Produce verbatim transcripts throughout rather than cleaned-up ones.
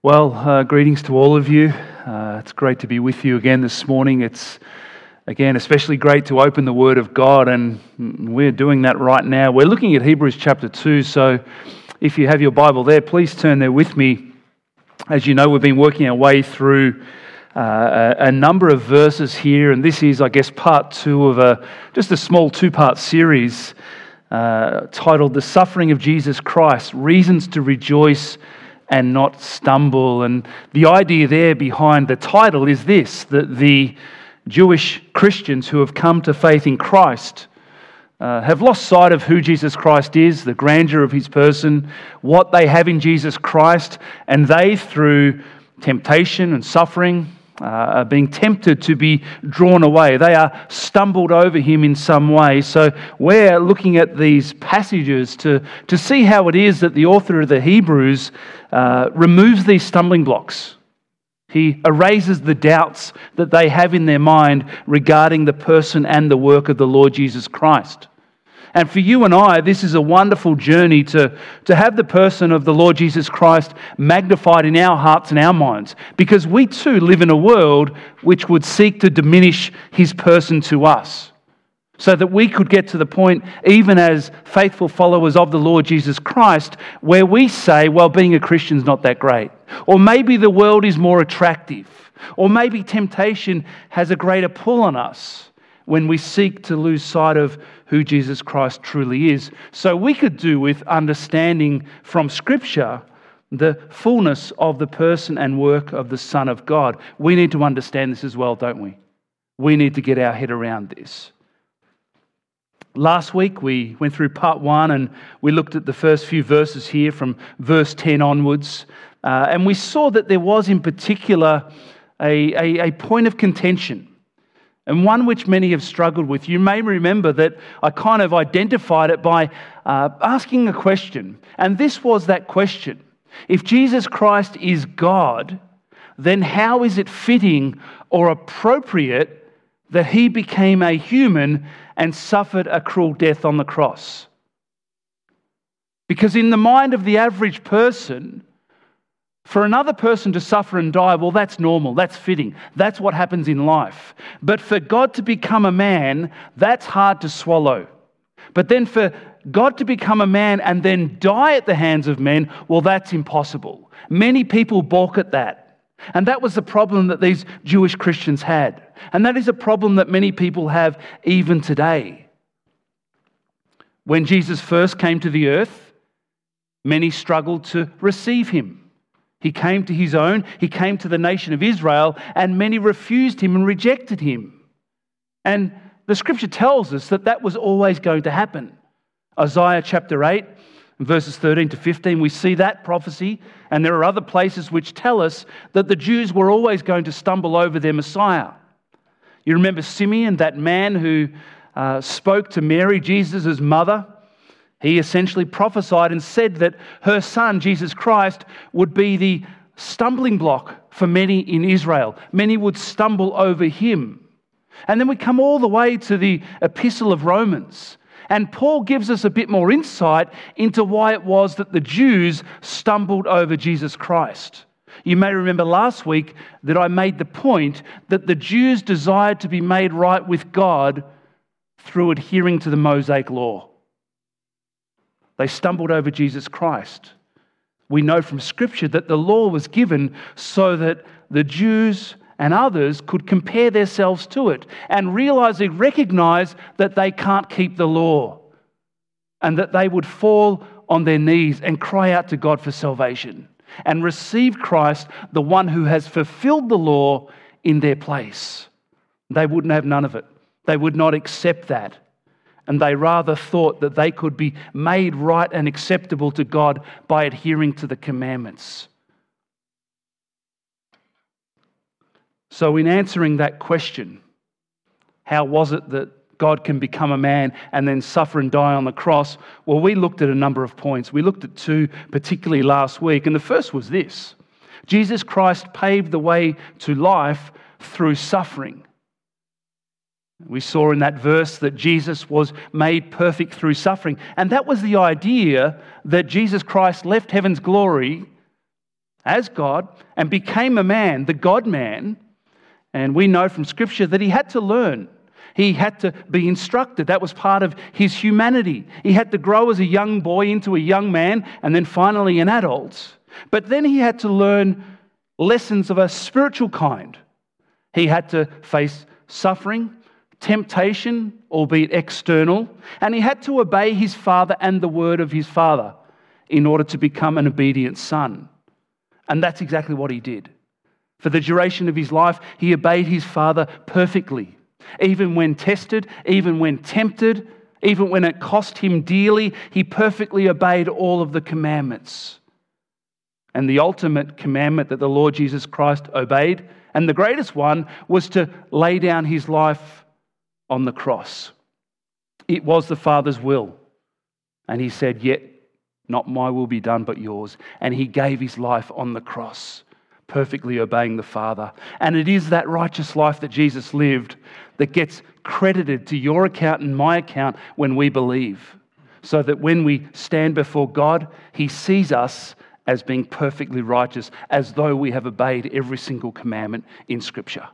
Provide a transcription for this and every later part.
Well, uh, greetings to all of you. Uh, it's great to be with you again this morning. It's, again, especially great to open the Word of God, and we're doing that right now. We're looking at Hebrews chapter two, so if you have your Bible there, please turn there with me. As you know, we've been working our way through uh, a, a number of verses here, and this is, I guess, part two of a just a small two-part series uh, titled The Suffering of Jesus Christ, Reasons to Rejoice and Not Stumble. And the idea there behind the title is this, that the Jewish Christians who have come to faith in Christ uh, have lost sight of who Jesus Christ is, the grandeur of his person, what they have in Jesus Christ, and they, through temptation and suffering, uh, are being tempted to be drawn away. They are stumbled over him in some way. So we're looking at these passages to, to see how it is that the author of the Hebrews uh, removes these stumbling blocks. He erases the doubts that they have in their mind regarding the person and the work of the Lord Jesus Christ. And for you and I, this is a wonderful journey to, to have the person of the Lord Jesus Christ magnified in our hearts and our minds, because we too live in a world which would seek to diminish his person to us, so that we could get to the point, even as faithful followers of the Lord Jesus Christ, where we say, well, being a Christian is not that great. Or maybe the world is more attractive. Or maybe temptation has a greater pull on us when we seek to lose sight of who Jesus Christ truly is. So we could do with understanding from Scripture the fullness of the person and work of the Son of God. We need to understand this as well, don't we? We need to get our head around this. Last week we went through part one and we looked at the first few verses here from verse ten onwards. Uh, and we saw that there was in particular a, a, a point of contention, and one which many have struggled with. You may remember that I kind of identified it by uh, asking a question. And this was that question. If Jesus Christ is God, then how is it fitting or appropriate that he became a human and suffered a cruel death on the cross? Because in the mind of the average person, for another person to suffer and die, well, that's normal, that's fitting, that's what happens in life. But for God to become a man, that's hard to swallow. But then for God to become a man and then die at the hands of men, well, that's impossible. Many people balk at that. And that was the problem that these Jewish Christians had. And that is a problem that many people have even today. When Jesus first came to the earth, many struggled to receive him. He came to his own, he came to the nation of Israel, and many refused him and rejected him. And the Scripture tells us that that was always going to happen. Isaiah chapter eight, verses thirteen to fifteen, we see that prophecy, and there are other places which tell us that the Jews were always going to stumble over their Messiah. You remember Simeon, that man who uh, spoke to Mary, Jesus' mother. He essentially prophesied and said that her son, Jesus Christ, would be the stumbling block for many in Israel. Many would stumble over him. And then we come all the way to the Epistle of Romans. And Paul gives us a bit more insight into why it was that the Jews stumbled over Jesus Christ. You may remember last week that I made the point that the Jews desired to be made right with God through adhering to the Mosaic law. They stumbled over Jesus Christ. We know from Scripture that the law was given so that the Jews and others could compare themselves to it and realize and recognize that they can't keep the law, and that they would fall on their knees and cry out to God for salvation and receive Christ, the one who has fulfilled the law, in their place. They wouldn't have none of it. They would not accept that. And they rather thought that they could be made right and acceptable to God by adhering to the commandments. So in answering that question, how was it that God can become a man and then suffer and die on the cross? Well, we looked at a number of points. We looked at two, particularly last week. And the first was this: Jesus Christ paved the way to life through suffering. We saw in that verse that Jesus was made perfect through suffering. And that was the idea that Jesus Christ left heaven's glory as God and became a man, the God-man. And we know from Scripture that he had to learn. He had to be instructed. That was part of his humanity. He had to grow as a young boy into a young man and then finally an adult. But then he had to learn lessons of a spiritual kind. He had to face suffering, temptation, albeit external, and he had to obey his father and the word of his father in order to become an obedient son. And that's exactly what he did. For the duration of his life, he obeyed his father perfectly. Even when tested, even when tempted, even when it cost him dearly, he perfectly obeyed all of the commandments. And the ultimate commandment that the Lord Jesus Christ obeyed, and the greatest one, was to lay down his life on the cross. It was the Father's will. And he said, "Yet not my will be done, but yours." And he gave his life on the cross, perfectly obeying the Father. And it is that righteous life that Jesus lived that gets credited to your account and my account when we believe. So that when we stand before God, he sees us as being perfectly righteous, as though we have obeyed every single commandment in Scripture.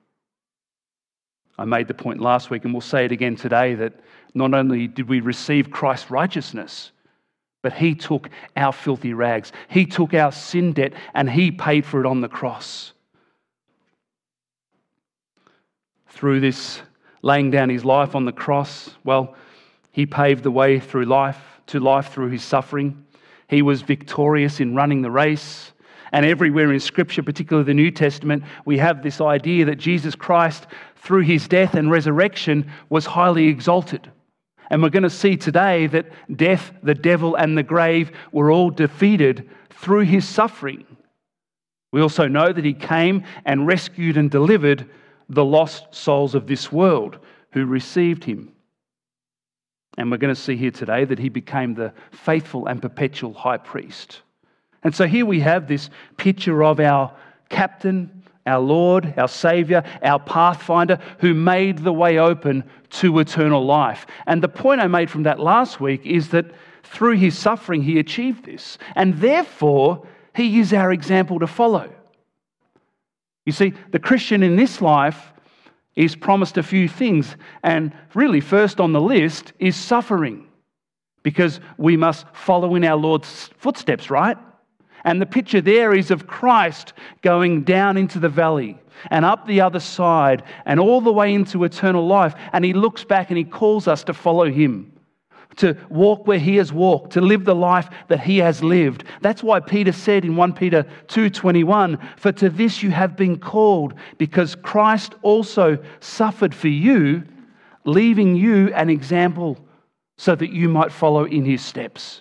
I made the point last week, and we'll say it again today, that not only did we receive Christ's righteousness, but he took our filthy rags. He took our sin debt and he paid for it on the cross. Through this laying down his life on the cross, well, he paved the way through life, to life through his suffering. He was victorious in running the race. And everywhere in Scripture, particularly the New Testament, we have this idea that Jesus Christ, through his death and resurrection, was highly exalted. And we're going to see today that death, the devil, and the grave were all defeated through his suffering. We also know that he came and rescued and delivered the lost souls of this world who received him. And we're going to see here today that he became the faithful and perpetual high priest. And so here we have this picture of our captain, our Lord, our Saviour, our pathfinder, who made the way open to eternal life. And the point I made from that last week is that through his suffering, he achieved this. And therefore, he is our example to follow. You see, the Christian in this life is promised a few things. And really, first on the list is suffering. Because we must follow in our Lord's footsteps, right? And the picture there is of Christ going down into the valley and up the other side and all the way into eternal life. And he looks back and he calls us to follow him, to walk where he has walked, to live the life that he has lived. That's why Peter said in First Peter two twenty-one, "For to this you have been called, because Christ also suffered for you, leaving you an example so that you might follow in his steps."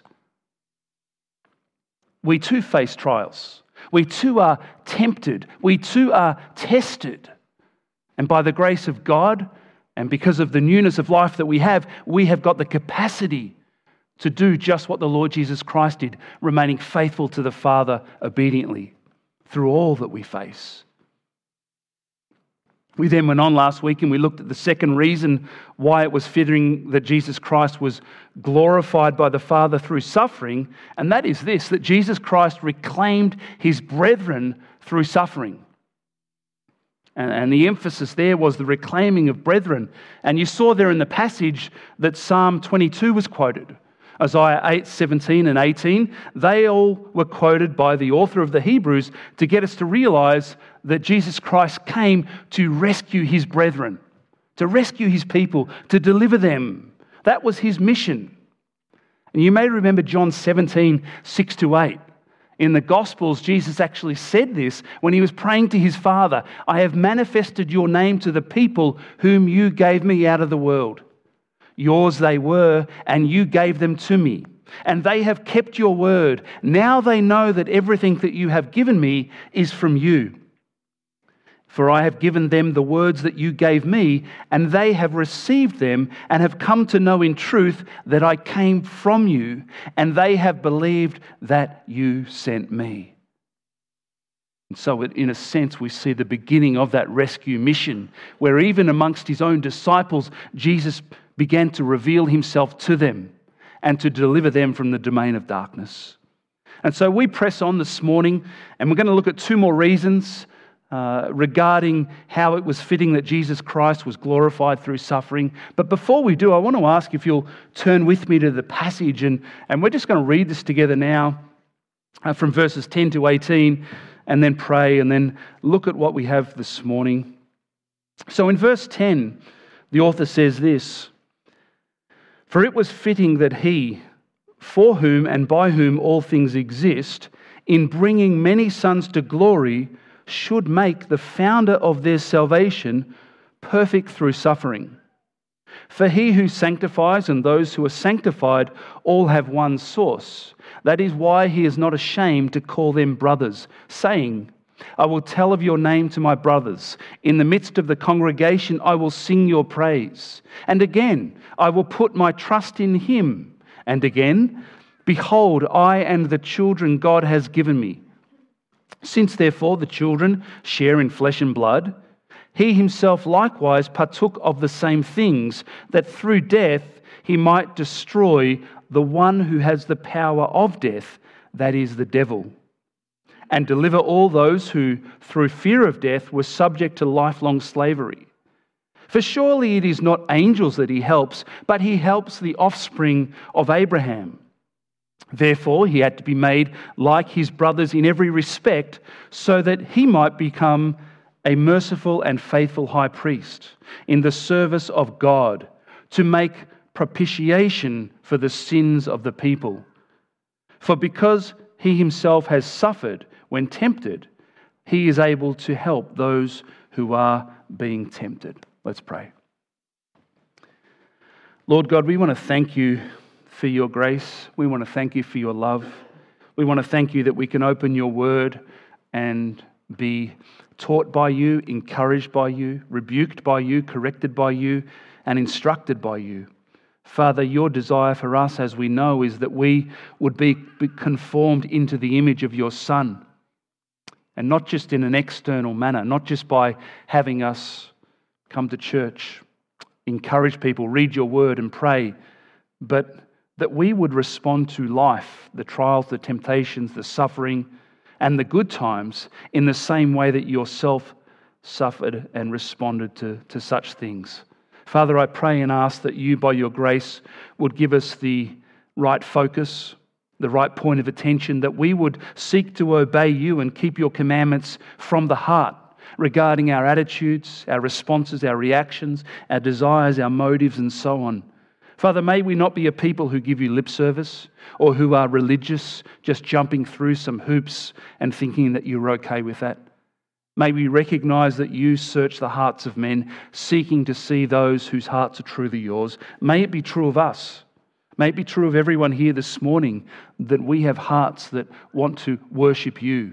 We too face trials. We too are tempted. We too are tested. And by the grace of God, and because of the newness of life that we have, we have got the capacity to do just what the Lord Jesus Christ did, remaining faithful to the Father obediently through all that we face. We then went on last week and we looked at the second reason why it was fitting that Jesus Christ was glorified by the Father through suffering, and that is this, that Jesus Christ reclaimed his brethren through suffering. And, and the emphasis there was the reclaiming of brethren. And you saw there in the passage that Psalm twenty-two was quoted. Isaiah eight, seventeen and eighteen, they all were quoted by the author of the Hebrews to get us to realize that Jesus Christ came to rescue his brethren, to rescue his people, to deliver them. That was his mission. And you may remember John seventeen, six to eight. In the Gospels, Jesus actually said this when he was praying to his Father, "I have manifested your name to the people whom you gave me out of the world. Yours they were, and you gave them to me. And they have kept your word. Now they know that everything that you have given me is from you. For I have given them the words that you gave me, and they have received them and have come to know in truth that I came from you, and they have believed that you sent me." And so in a sense, we see the beginning of that rescue mission, where even amongst his own disciples, Jesus began to reveal himself to them and to deliver them from the domain of darkness. And so we press on this morning, and we're going to look at two more reasons uh, regarding how it was fitting that Jesus Christ was glorified through suffering. But before we do, I want to ask if you'll turn with me to the passage, and, and we're just going to read this together now uh, from verses ten to eighteen, and then pray, and then look at what we have this morning. So in verse ten, the author says this: "For it was fitting that he, for whom and by whom all things exist, in bringing many sons to glory, should make the founder of their salvation perfect through suffering. For he who sanctifies and those who are sanctified all have one source. That is why he is not ashamed to call them brothers, saying, 'I will tell of your name to my brothers. In the midst of the congregation I will sing your praise.' And again, 'I will put my trust in him.' And again, 'Behold, I and the children God has given me.' Since therefore the children share in flesh and blood, he himself likewise partook of the same things, that through death he might destroy the one who has the power of death, that is, the devil, and deliver all those who, through fear of death, were subject to lifelong slavery. For surely it is not angels that he helps, but he helps the offspring of Abraham. Therefore he had to be made like his brothers in every respect, so that he might become a merciful and faithful high priest in the service of God, to make propitiation for the sins of the people. For because he himself has suffered when tempted, he is able to help those who are being tempted." Let's pray. Lord God, we want to thank you for your grace. We want to thank you for your love. We want to thank you that we can open your word and be taught by you, encouraged by you, rebuked by you, corrected by you, and instructed by you. Father, your desire for us, as we know, is that we would be conformed into the image of your Son, and not just in an external manner, not just by having us come to church, encourage people, read your word and pray, but that we would respond to life, the trials, the temptations, the suffering, and the good times in the same way that yourself suffered and responded to, to such things. Father, I pray and ask that you, by your grace, would give us the right focus, the right point of attention, that we would seek to obey you and keep your commandments from the heart regarding our attitudes, our responses, our reactions, our desires, our motives, and so on. Father, may we not be a people who give you lip service or who are religious, just jumping through some hoops and thinking that you're okay with that. May we recognize that you search the hearts of men, seeking to see those whose hearts are truly yours. May it be true of us. May it be true of everyone here this morning that we have hearts that want to worship you.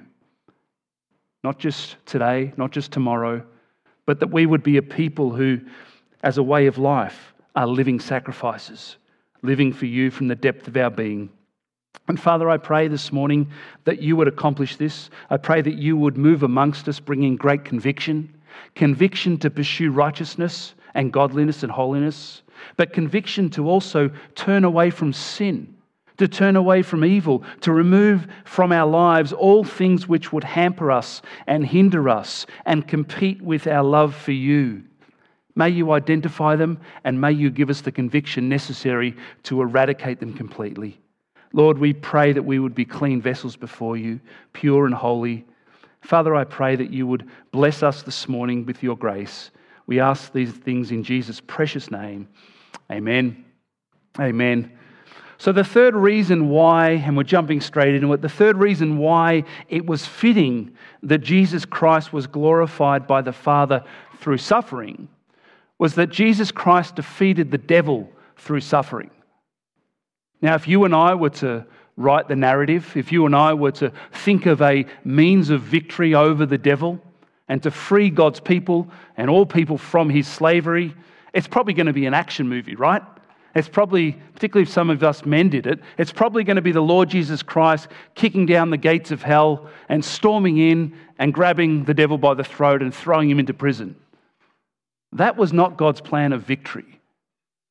Not just today, not just tomorrow, but that we would be a people who, as a way of life, are living sacrifices, living for you from the depth of our being. And Father, I pray this morning that you would accomplish this. I pray that you would move amongst us, bringing great conviction, conviction to pursue righteousness and godliness and holiness, but conviction to also turn away from sin, to turn away from evil, to remove from our lives all things which would hamper us and hinder us and compete with our love for you. May you identify them, and may you give us the conviction necessary to eradicate them completely. Lord, we pray that we would be clean vessels before you, pure and holy. Father, I pray that you would bless us this morning with your grace. We ask these things in Jesus' precious name. Amen. Amen. So the third reason why, and we're jumping straight into it, the third reason why it was fitting that Jesus Christ was glorified by the Father through suffering was that Jesus Christ defeated the devil through suffering. Now, if you and I were to write the narrative, if you and I were to think of a means of victory over the devil and to free God's people and all people from his slavery, it's probably going to be an action movie, right? It's probably, particularly if some of us men did it, it's probably going to be the Lord Jesus Christ kicking down the gates of hell and storming in and grabbing the devil by the throat and throwing him into prison. That was not God's plan of victory.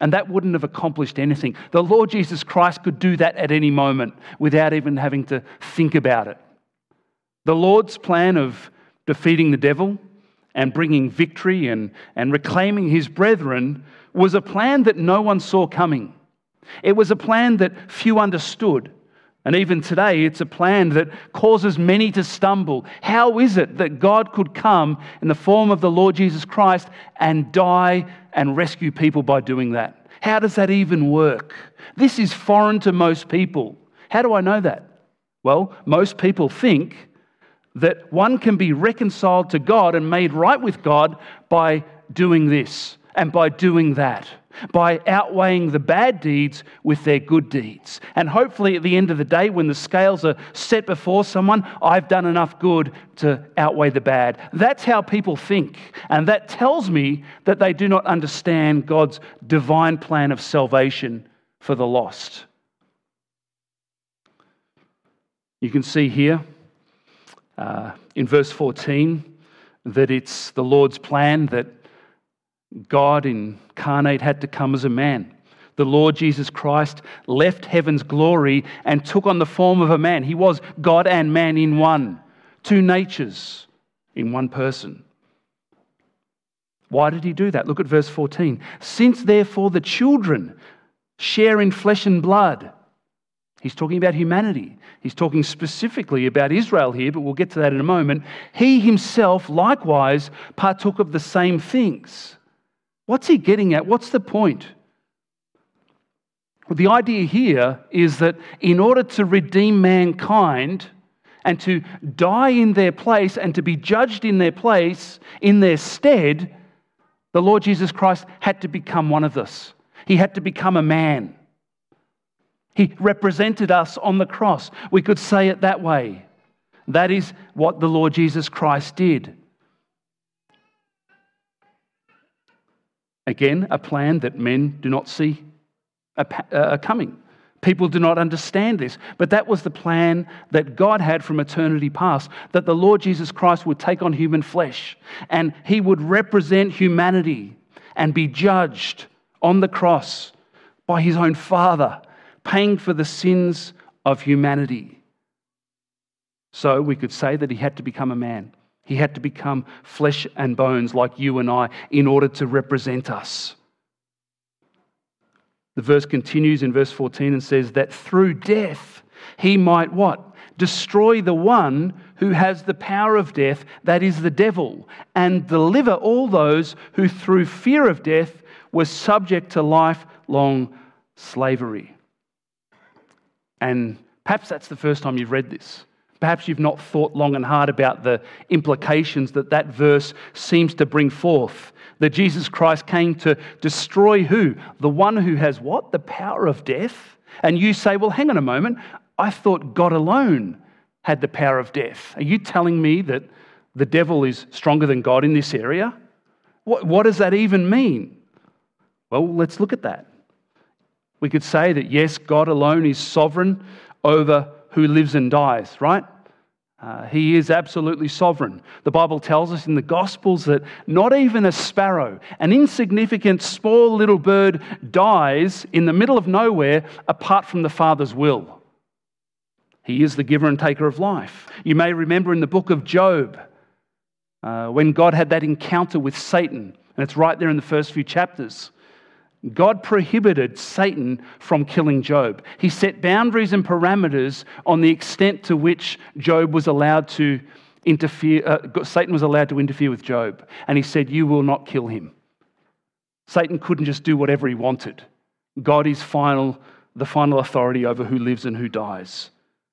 And that wouldn't have accomplished anything. The Lord Jesus Christ could do that at any moment without even having to think about it. The Lord's plan of defeating the devil and bringing victory and, and reclaiming his brethren was a plan that no one saw coming. It was a plan that few understood. And even today, it's a plan that causes many to stumble. How is it that God could come in the form of the Lord Jesus Christ and die and rescue people by doing that? How does that even work? This is foreign to most people. How do I know that? Well, most people think that one can be reconciled to God and made right with God by doing this and by doing that, by outweighing the bad deeds with their good deeds. And hopefully at the end of the day, when the scales are set before someone, I've done enough good to outweigh the bad. That's how people think. And that tells me that they do not understand God's divine plan of salvation for the lost. You can see here uh, in verse fourteen that it's the Lord's plan that God incarnate had to come as a man. The Lord Jesus Christ left heaven's glory and took on the form of a man. He was God and man in one, two natures in one person. Why did he do that? Look at verse fourteen. Since therefore the children share in flesh and blood. He's talking about humanity. He's talking specifically about Israel here, but we'll get to that in a moment. He himself likewise partook of the same things. What's he getting at? What's the point? Well, the idea here is that in order to redeem mankind and to die in their place and to be judged in their place, in their stead, the Lord Jesus Christ had to become one of us. He had to become a man. He represented us on the cross. We could say it that way. That is what the Lord Jesus Christ did. Again, a plan that men do not see a coming. People do not understand this. But that was the plan that God had from eternity past, that the Lord Jesus Christ would take on human flesh and he would represent humanity and be judged on the cross by his own Father, paying for the sins of humanity. So we could say that he had to become a man. He had to become flesh and bones like you and I in order to represent us. The verse continues in verse fourteen and says that through death he might what? Destroy the one who has the power of death, that is the devil, and deliver all those who through fear of death were subject to lifelong slavery. And perhaps that's the first time you've read this. Perhaps you've not thought long and hard about the implications that that verse seems to bring forth. That Jesus Christ came to destroy who? The one who has what? The power of death? And you say, well, hang on a moment. I thought God alone had the power of death. Are you telling me that the devil is stronger than God in this area? What, what does that even mean? Well, let's look at that. We could say that, yes, God alone is sovereign over who lives and dies, right? Uh, he is absolutely sovereign. The Bible tells us in the Gospels that not even a sparrow, an insignificant small little bird, dies in the middle of nowhere apart from the Father's will. He is the giver and taker of life. You may remember in the book of Job, uh, when God had that encounter with Satan, and it's right there in the first few chapters. God prohibited Satan from killing Job. He set boundaries and parameters on the extent to which Job was allowed to interfere, uh, Satan was allowed to interfere with Job. And he said, you will not kill him. Satan couldn't just do whatever he wanted. God is final, the final authority over who lives and who dies.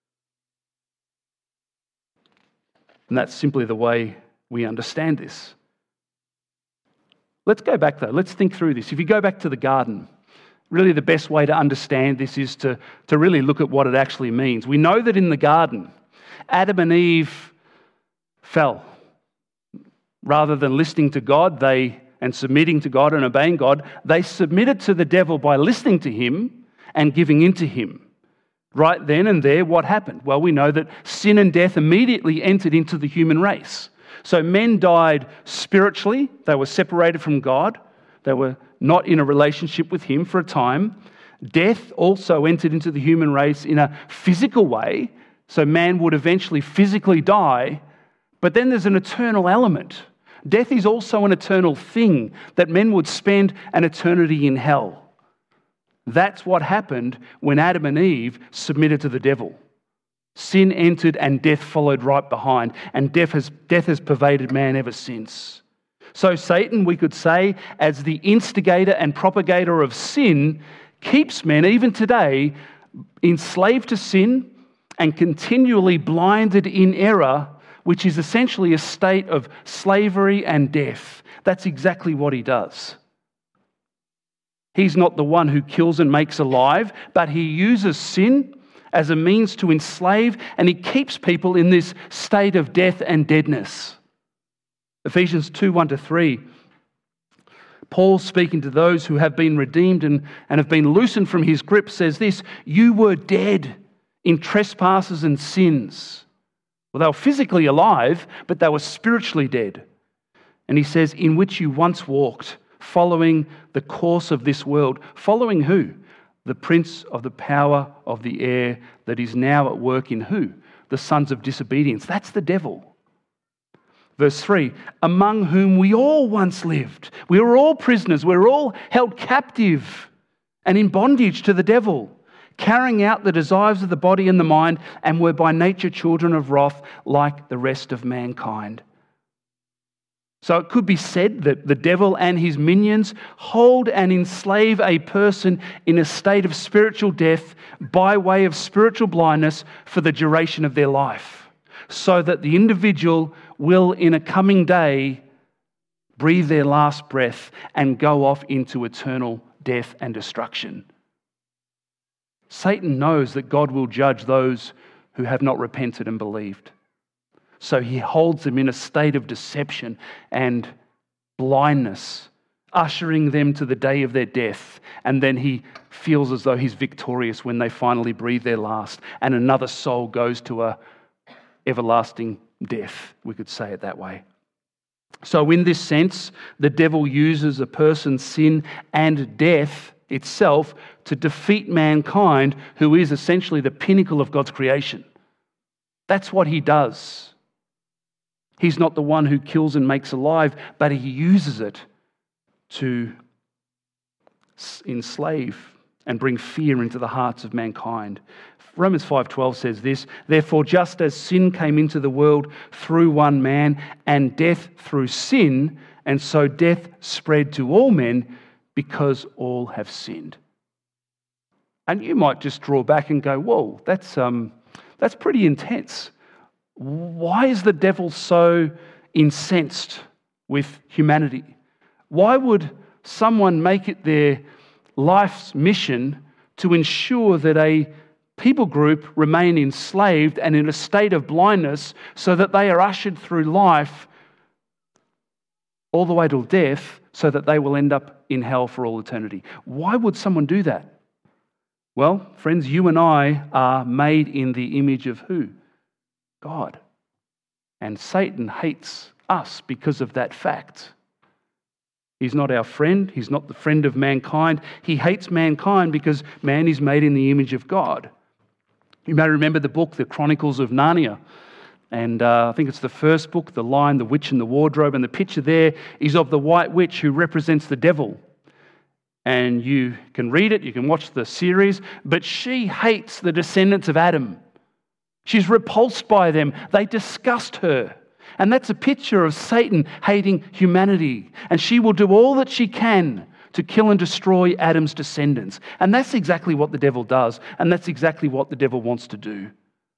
And that's simply the way we understand this. Let's go back though. Let's think through this. If you go back to the garden, really the best way to understand this is to, to really look at what it actually means. We know that in the garden, Adam and Eve fell. Rather than listening to God they and submitting to God and obeying God, they submitted to the devil by listening to him and giving in to him. Right then and there, what happened? Well, we know that sin and death immediately entered into the human race. So men died spiritually. They were separated from God. They were not in a relationship with him for a time. Death also entered into the human race in a physical way, so man would eventually physically die, but then there's an eternal element. Death is also an eternal thing, that men would spend an eternity in hell. That's what happened when Adam and Eve submitted to the devil. Sin entered and death followed right behind, and death has, death has pervaded man ever since. So Satan, we could say, as the instigator and propagator of sin, keeps men, even today, enslaved to sin and continually blinded in error, which is essentially a state of slavery and death. That's exactly what he does. He's not the one who kills and makes alive, but he uses sin as a means to enslave, and he keeps people in this state of death and deadness. Ephesians two, one to three. Paul, speaking to those who have been redeemed and, and have been loosened from his grip, says this: you were dead in trespasses and sins. Well, they were physically alive, but they were spiritually dead. And he says, in which you once walked, following the course of this world. Following who? The prince of the power of the air that is now at work in who? The sons of disobedience. That's the devil. Verse three, among whom we all once lived. We were all prisoners. We were all held captive and in bondage to the devil, carrying out the desires of the body and the mind, and were by nature children of wrath like the rest of mankind. So it could be said that the devil and his minions hold and enslave a person in a state of spiritual death by way of spiritual blindness for the duration of their life, so that the individual will in a coming day breathe their last breath and go off into eternal death and destruction. Satan knows that God will judge those who have not repented and believed. So he holds them in a state of deception and blindness, ushering them to the day of their death. And then he feels as though he's victorious when they finally breathe their last and another soul goes to a everlasting death, we could say it that way. So in this sense, the devil uses a person's sin and death itself to defeat mankind, who is essentially the pinnacle of God's creation. That's what he does. He's not the one who kills and makes alive, but he uses it to enslave and bring fear into the hearts of mankind. Romans five twelve says this: therefore, just as sin came into the world through one man, and death through sin, and so death spread to all men because all have sinned. And you might just draw back and go, whoa, that's um, that's pretty intense. Why is the devil so incensed with humanity? Why would someone make it their life's mission to ensure that a people group remain enslaved and in a state of blindness so that they are ushered through life all the way to death so that they will end up in hell for all eternity? Why would someone do that? Well, friends, you and I are made in the image of who? God. And Satan hates us because of that fact. He's not our friend. He's not the friend of mankind. He hates mankind because man is made in the image of God. You may remember the book, The Chronicles of Narnia. And uh, I think it's the first book, The Lion, the Witch and the Wardrobe. And the picture there is of the white witch who represents the devil. And you can read it, you can watch the series, but she hates the descendants of Adam. She's repulsed by them. They disgust her. And that's a picture of Satan hating humanity. And she will do all that she can to kill and destroy Adam's descendants. And that's exactly what the devil does. And that's exactly what the devil wants to do.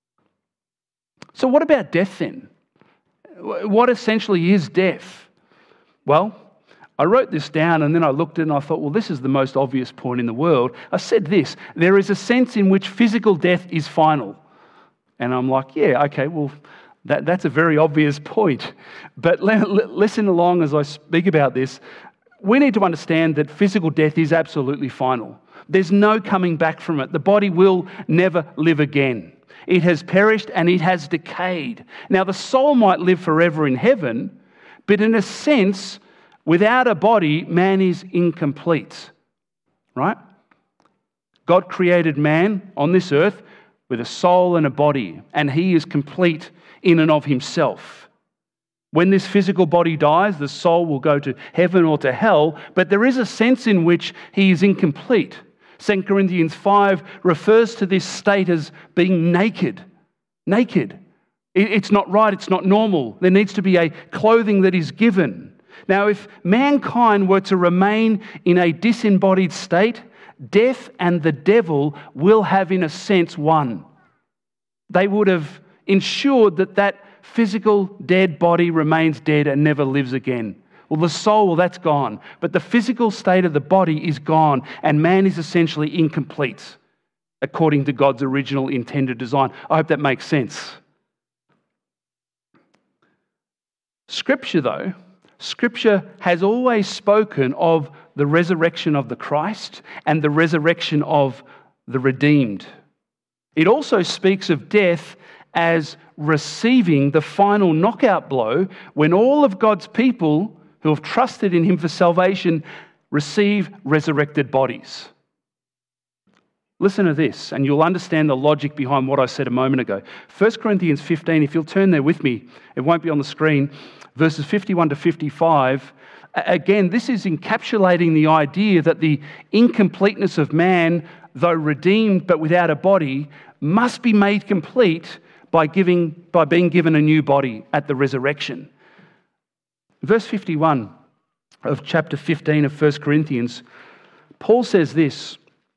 So what about death then? What essentially is death? Well, I wrote this down and then I looked at it and I thought, well, this is the most obvious point in the world. I said this: there is a sense in which physical death is final. And I'm like, yeah, okay, well, that, that's a very obvious point. But l- l- listen along as I speak about this. We need to understand that physical death is absolutely final. There's no coming back from it. The body will never live again. It has perished and it has decayed. Now, the soul might live forever in heaven, but in a sense, Without a body, man is incomplete, right? God created man on this earth with a soul and a body, and he is complete in and of himself. When this physical body dies, the soul will go to heaven or to hell, but there is a sense in which he is incomplete. Second Corinthians five refers to this state as being naked. Naked. It's not right, it's not normal. There needs to be a clothing that is given. Now, if mankind were to remain in a disembodied state, death and the devil will have, in a sense, won. They would have ensured that that physical dead body remains dead and never lives again. Well, the soul, well, that's gone. But the physical state of the body is gone, and man is essentially incomplete according to God's original intended design. I hope that makes sense. Scripture, though, Scripture has always spoken of the resurrection of the Christ and the resurrection of the redeemed. It also speaks of death as receiving the final knockout blow when all of God's people who have trusted in him for salvation receive resurrected bodies. Listen to this, and you'll understand the logic behind what I said a moment ago. First Corinthians fifteen, if you'll turn there with me, it won't be on the screen, verses fifty-one to fifty-five. Again, this is encapsulating the idea that the incompleteness of man, though redeemed but without a body, must be made complete by giving, by being given a new body at the resurrection. Verse fifty-one of chapter fifteen of First Corinthians, Paul says this,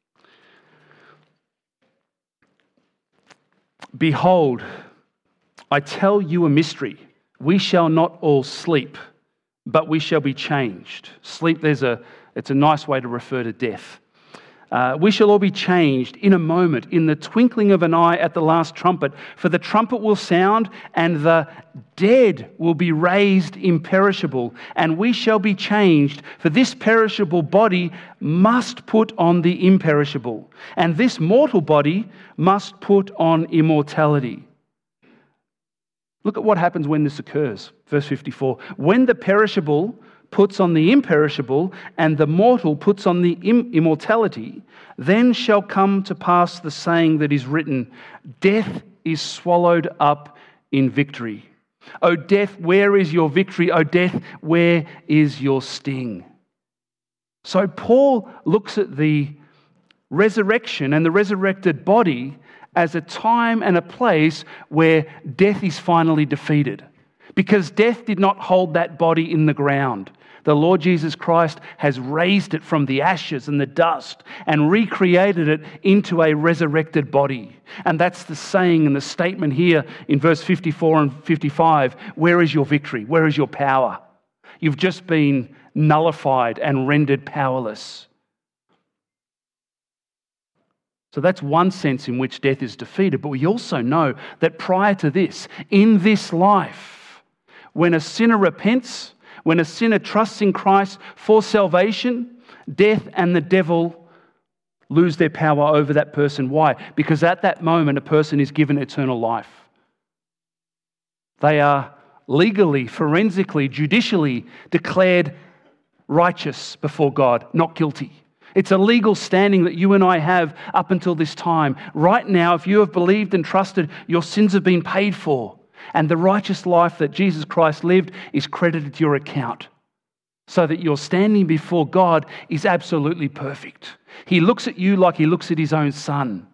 "Behold, I tell you a mystery. We shall not all sleep, but we shall be changed." Sleep, there's a, it's a nice way to refer to death. Uh, we shall all be changed in a moment, in the twinkling of an eye at the last trumpet. For the trumpet will sound, and the dead will be raised imperishable, and we shall be changed. For this perishable body must put on the imperishable, and this mortal body must put on immortality. Look at what happens when this occurs. Verse fifty-four. When the perishable puts on the imperishable, and the mortal puts on the im- immortality, then shall come to pass the saying that is written, death is swallowed up in victory. O death, where is your victory? O death, where is your sting? So Paul looks at the resurrection and the resurrected body as a time and a place where death is finally defeated. Because death did not hold that body in the ground. The Lord Jesus Christ has raised it from the ashes and the dust and recreated it into a resurrected body. And that's the saying and the statement here in verse fifty-four and fifty-five. Where is your victory? Where is your power? You've just been nullified and rendered powerless. So that's one sense in which death is defeated. But we also know that prior to this, in this life, when a sinner repents, when a sinner trusts in Christ for salvation, death and the devil lose their power over that person. Why? Because at that moment, a person is given eternal life. They are legally, forensically, judicially declared righteous before God, not guilty. It's a legal standing that you and I have up until this time. Right now, if you have believed and trusted, your sins have been paid for. And the righteous life that Jesus Christ lived is credited to your account. So that your standing before God is absolutely perfect. He looks at you like he looks at his own son.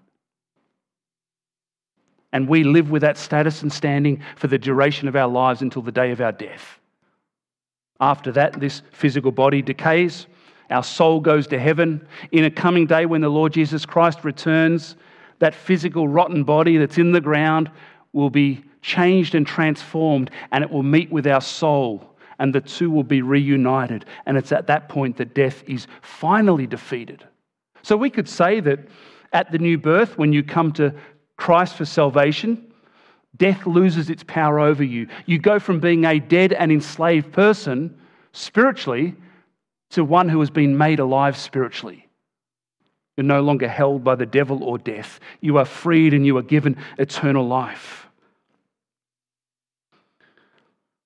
And we live with that status and standing for the duration of our lives until the day of our death. After that, this physical body decays. Our soul goes to heaven. In a coming day when the Lord Jesus Christ returns, that physical rotten body that's in the ground will be changed and transformed, and it will meet with our soul, and the two will be reunited. And it's at that point that death is finally defeated. So we could say that at the new birth, when you come to Christ for salvation, death loses its power over you. You go from being a dead and enslaved person spiritually to one who has been made alive spiritually. You're no longer held by the devil or death. You are freed and you are given eternal life.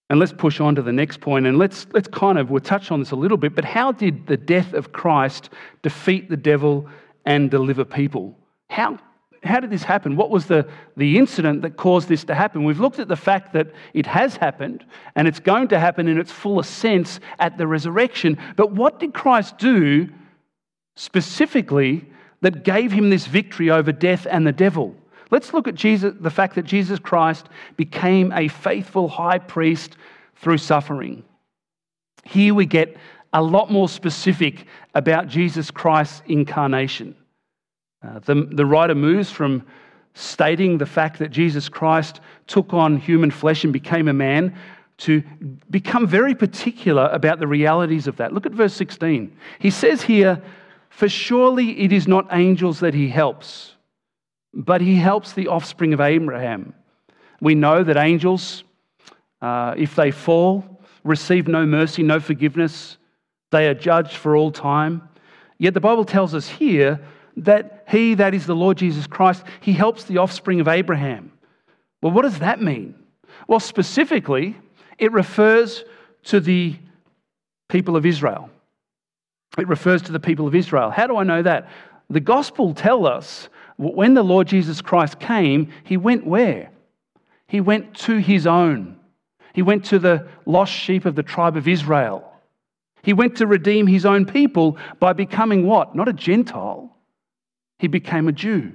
And let's push on to the next point, and let's let's kind of, we'll touch on this a little bit, but how did the death of Christ defeat the devil and deliver people? How, how did this happen? What was the, the incident that caused this to happen? We've looked at the fact that it has happened, and it's going to happen in its fullest sense at the resurrection. But what did Christ do specifically that gave him this victory over death and the devil? Let's look at Jesus, the fact that Jesus Christ became a faithful high priest through suffering. Here we get a lot more specific about Jesus Christ's incarnation. Uh, the, the writer moves from stating the fact that Jesus Christ took on human flesh and became a man to become very particular about the realities of that. Look at verse sixteen. He says here, "For surely it is not angels that he helps, but he helps the offspring of Abraham." We know that angels, uh, if they fall, receive no mercy, no forgiveness. They are judged for all time. Yet the Bible tells us here that he, that is the Lord Jesus Christ, he helps the offspring of Abraham. Well, what does that mean? Well, specifically, it refers to the people of Israel. It refers to the people of Israel. How do I know that? The gospel tells us when the Lord Jesus Christ came, he went where? He went to his own. He went to the lost sheep of the tribe of Israel. He went to redeem his own people by becoming what? Not a Gentile. He became a Jew.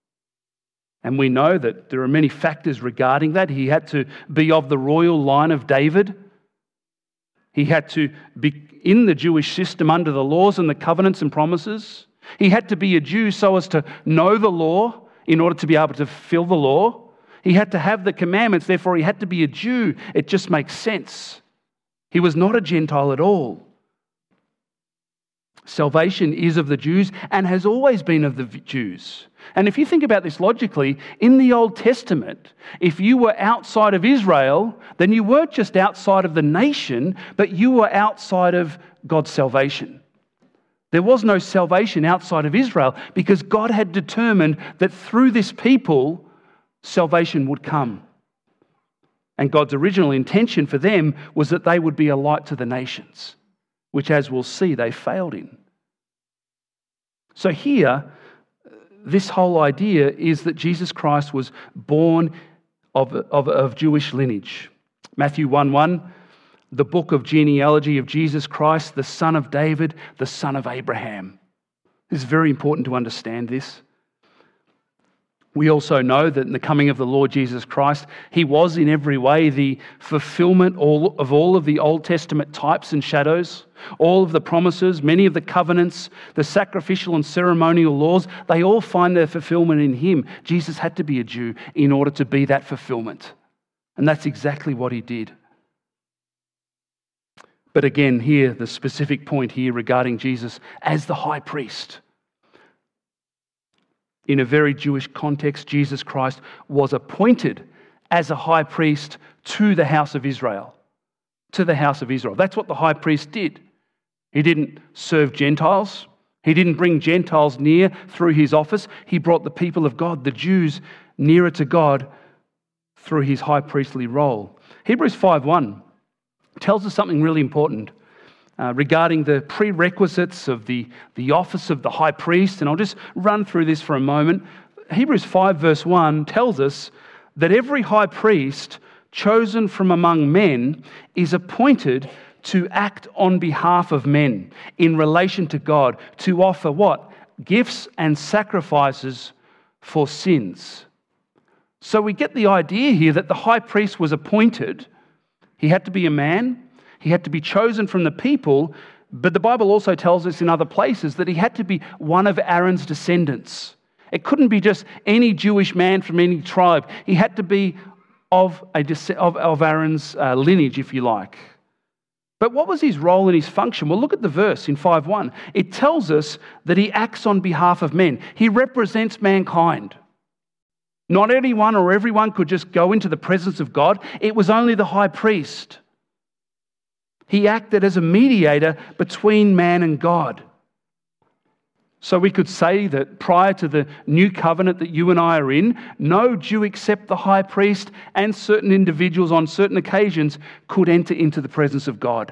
And we know that there are many factors regarding that. He had to be of the royal line of David. He had to be in the Jewish system under the laws and the covenants and promises. He had to be a Jew so as to know the law in order to be able to fulfill the law. He had to have the commandments, therefore he had to be a Jew. It just makes sense. He was not a Gentile at all. Salvation is of the Jews and has always been of the Jews. And if you think about this logically, in the Old Testament, if you were outside of Israel, then you weren't just outside of the nation, but you were outside of God's salvation. There was no salvation outside of Israel because God had determined that through this people, salvation would come. And God's original intention for them was that they would be a light to the nations, which, as we'll see, they failed in. So here, this whole idea is that Jesus Christ was born of, of, of Jewish lineage. Matthew one one, the book of genealogy of Jesus Christ, the son of David, the son of Abraham. It's very important to understand this. We also know that in the coming of the Lord Jesus Christ, he was in every way the fulfillment of all of the Old Testament types and shadows, all of the promises, many of the covenants, the sacrificial and ceremonial laws, they all find their fulfillment in him. Jesus had to be a Jew in order to be that fulfillment. And that's exactly what he did. But again, here, the specific point here regarding Jesus as the high priest. In a very Jewish context, Jesus Christ was appointed as a high priest to the house of Israel. To the house of Israel. That's what the high priest did. He didn't serve Gentiles. He didn't bring Gentiles near through his office. He brought the people of God, the Jews, nearer to God through his high priestly role. Hebrews five one tells us something really important Uh, regarding the prerequisites of the, the office of the high priest. And I'll just run through this for a moment. Hebrews five verse one tells us that every high priest chosen from among men is appointed to act on behalf of men in relation to God, to offer what? Gifts and sacrifices for sins. So we get the idea here that the high priest was appointed. He had to be a man. He had to be chosen from the people, but the Bible also tells us in other places that he had to be one of Aaron's descendants. It couldn't be just any Jewish man from any tribe. He had to be of, a, of, of Aaron's uh, lineage, if you like. But what was his role and his function? Well, look at the verse in five one. It tells us that he acts on behalf of men. He represents mankind. Not anyone or everyone could just go into the presence of God. It was only the high priest. He acted as a mediator between man and God. So we could say that prior to the new covenant that you and I are in, no Jew except the high priest and certain individuals on certain occasions could enter into the presence of God.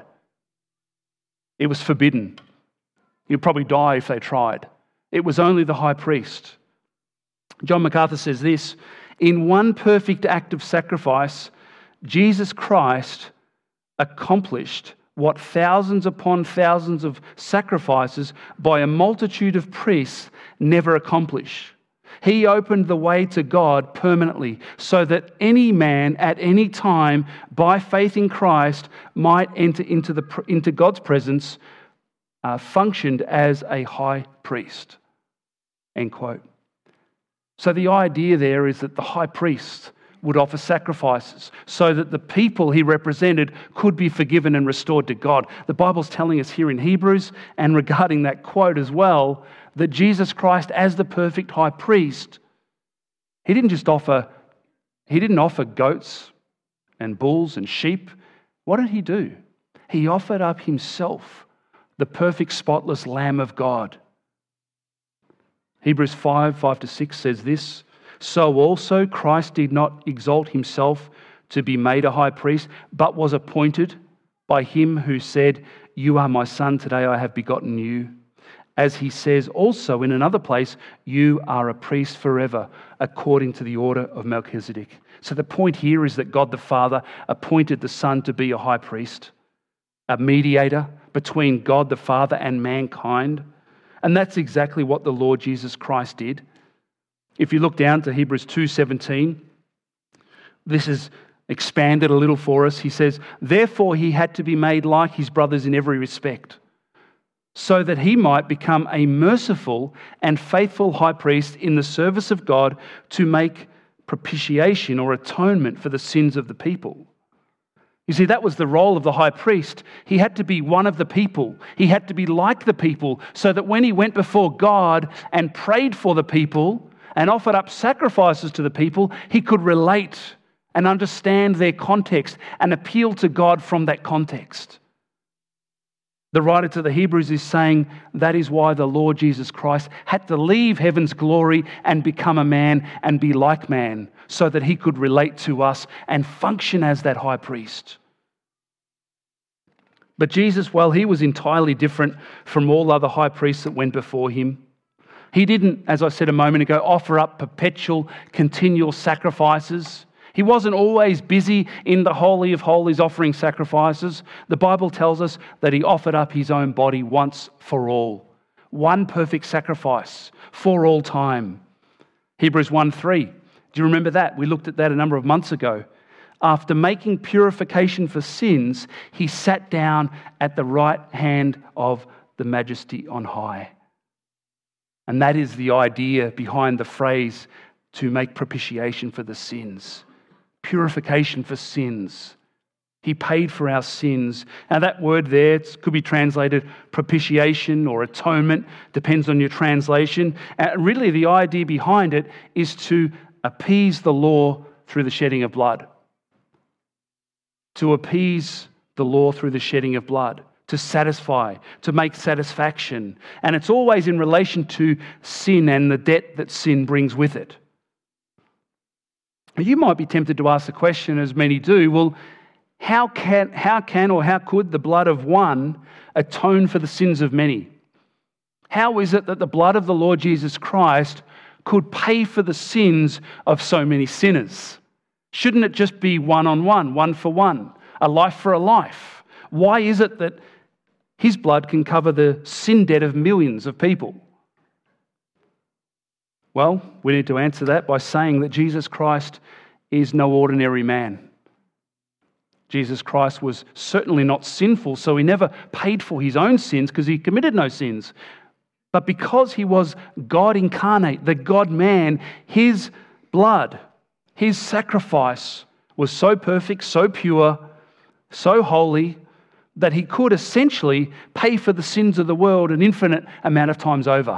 It was forbidden. You'd probably die if they tried. It was only the high priest. John MacArthur says this, in one perfect act of sacrifice, Jesus Christ accomplished what thousands upon thousands of sacrifices by a multitude of priests never accomplish. He opened the way to God permanently so that any man at any time by faith in Christ might enter into, the, into God's presence, uh, functioned as a high priest. End quote. So the idea there is that the high priest would offer sacrifices so that the people he represented could be forgiven and restored to God. The Bible's telling us here in Hebrews, and regarding that quote as well, that Jesus Christ as the perfect high priest, he didn't just offer, he didn't offer goats and bulls and sheep. What did he do? He offered up himself, the perfect spotless Lamb of God. Hebrews five, five to six says this, so also Christ did not exalt himself to be made a high priest, but was appointed by him who said, you are my son, today I have begotten you. As he says also in another place, you are a priest forever, according to the order of Melchizedek. So the point here is that God the Father appointed the Son to be a high priest, a mediator between God the Father and mankind. And that's exactly what the Lord Jesus Christ did. If you look down to Hebrews two seventeen, this is expanded a little for us. He says, therefore he had to be made like his brothers in every respect, so that he might become a merciful and faithful high priest in the service of God to make propitiation or atonement for the sins of the people. You see, that was the role of the high priest. He had to be one of the people. He had to be like the people, so that when he went before God and prayed for the people and offered up sacrifices to the people, he could relate and understand their context and appeal to God from that context. The writer to the Hebrews is saying that is why the Lord Jesus Christ had to leave heaven's glory and become a man and be like man, so that he could relate to us and function as that high priest. But Jesus, well, he was entirely different from all other high priests that went before him. He didn't, as I said a moment ago, offer up perpetual, continual sacrifices. He wasn't always busy in the Holy of Holies offering sacrifices. The Bible tells us that he offered up his own body once for all. One perfect sacrifice for all time. Hebrews one three. Do you remember that? We looked at that a number of months ago. After making purification for sins, he sat down at the right hand of the Majesty on high. And that is the idea behind the phrase, to make propitiation for the sins. Purification for sins. He paid for our sins. Now that word there could be translated propitiation or atonement, depends on your translation. And really the idea behind it is to appease the law through the shedding of blood. To appease the law through the shedding of blood. To satisfy, to make satisfaction. And it's always in relation to sin and the debt that sin brings with it. You might be tempted to ask the question, as many do, well, how can, how can or how could the blood of one atone for the sins of many? How is it that the blood of the Lord Jesus Christ could pay for the sins of so many sinners? Shouldn't it just be one-on-one, one for one, a life for a life? Why is it that his blood can cover the sin debt of millions of people? Well, we need to answer that by saying that Jesus Christ is no ordinary man. Jesus Christ was certainly not sinful, so he never paid for his own sins because he committed no sins. But because he was God incarnate, the God-man, his blood, his sacrifice was so perfect, so pure, so holy, that he could essentially pay for the sins of the world an infinite amount of times over.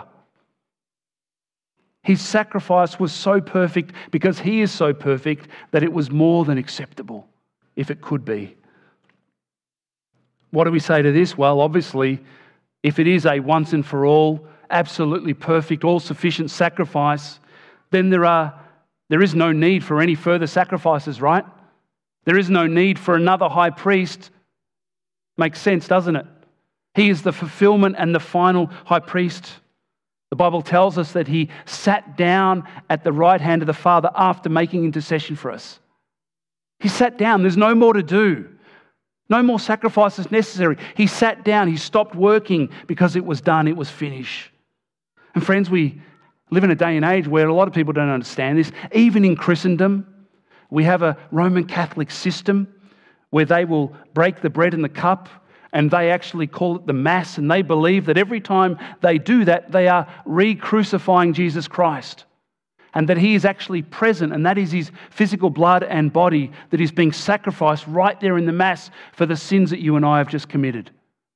His sacrifice was so perfect because he is so perfect that it was more than acceptable, if it could be. What do we say to this? Well, obviously, if it is a once and for all absolutely perfect, all-sufficient sacrifice, then there are there is no need for any further sacrifices, right? There is no need for another high priest. Makes sense, doesn't it? He is the fulfillment and the final high priest. The Bible tells us that he sat down at the right hand of the Father after making intercession for us. He sat down. There's no more to do. No more sacrifices necessary. He sat down. He stopped working because it was done. It was finished. And friends, we live in a day and age where a lot of people don't understand this. Even in Christendom, we have a Roman Catholic system where they will break the bread and the cup, and they actually call it the Mass, and they believe that every time they do that, they are re-crucifying Jesus Christ, and that he is actually present, and that is his physical blood and body that is being sacrificed right there in the Mass for the sins that you and I have just committed.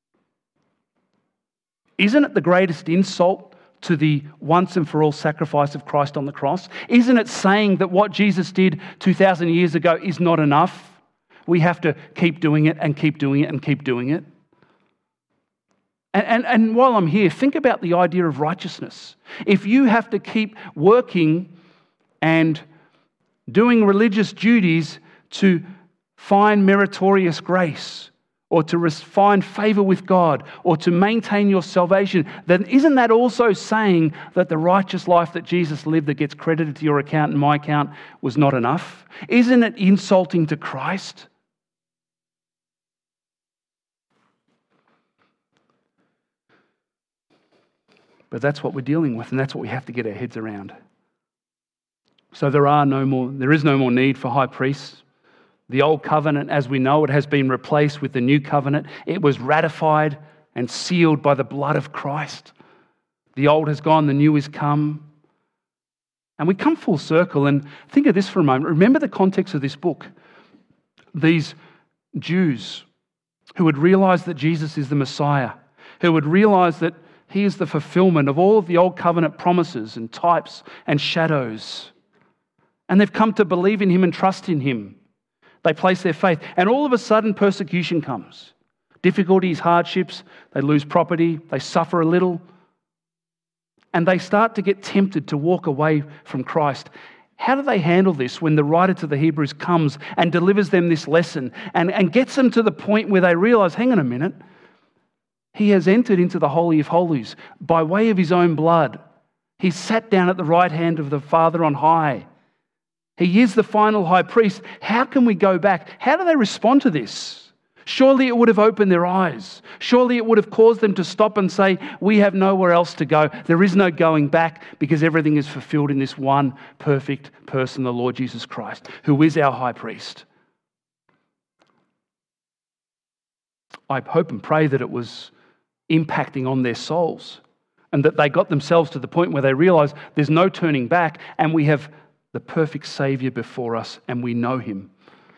Isn't it the greatest insult to the once and for all sacrifice of Christ on the cross? Isn't it saying that what Jesus did two thousand years ago is not enough? We have to keep doing it and keep doing it and keep doing it. And, and, and while I'm here, think about the idea of righteousness. If you have to keep working and doing religious duties to find meritorious grace, or to find favor with God, or to maintain your salvation, then isn't that also saying that the righteous life that Jesus lived that gets credited to your account and my account was not enough? Isn't it insulting to Christ? But that's what we're dealing with, and that's what we have to get our heads around. So there are no more, there is no more need for high priests. The old covenant, as we know it, has been replaced with the new covenant. It was ratified and sealed by the blood of Christ. The old has gone, the new is come. And we come full circle, and think of this for a moment. Remember the context of this book. These Jews who would realize that Jesus is the Messiah, who would realize that he is the fulfillment of all of the old covenant promises and types and shadows. And they've come to believe in him and trust in him. They place their faith. And all of a sudden, persecution comes. Difficulties, hardships, they lose property, they suffer a little. And they start to get tempted to walk away from Christ. How do they handle this when the writer to the Hebrews comes and delivers them this lesson and, and gets them to the point where they realize, hang on a minute, he has entered into the Holy of Holies by way of his own blood. He sat down at the right hand of the Father on high. He is the final high priest. How can we go back? How do they respond to this? Surely it would have opened their eyes. Surely it would have caused them to stop and say, we have nowhere else to go. There is no going back because everything is fulfilled in this one perfect person, the Lord Jesus Christ, who is our high priest. I hope and pray that it was impacting on their souls and that they got themselves to the point where they realize there's no turning back and we have the perfect Saviour before us and we know him.